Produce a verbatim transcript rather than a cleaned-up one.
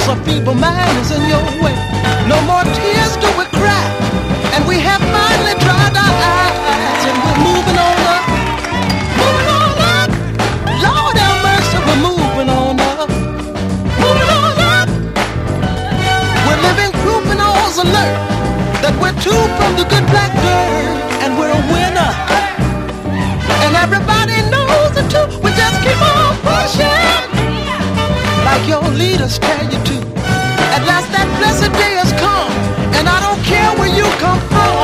a feeble mind is in your way. No more tears do we cry, and we have finally dried our eyes, and we're moving on up, moving on up. Lord have mercy, we're moving on up, moving on up. We're living proof in all's alert that we're two from the good black dirt, and we're a winner. And everybody knows it too. We just keep on pushing, like your leaders tell you to. At last that blessed day has come, and I don't care where you come from.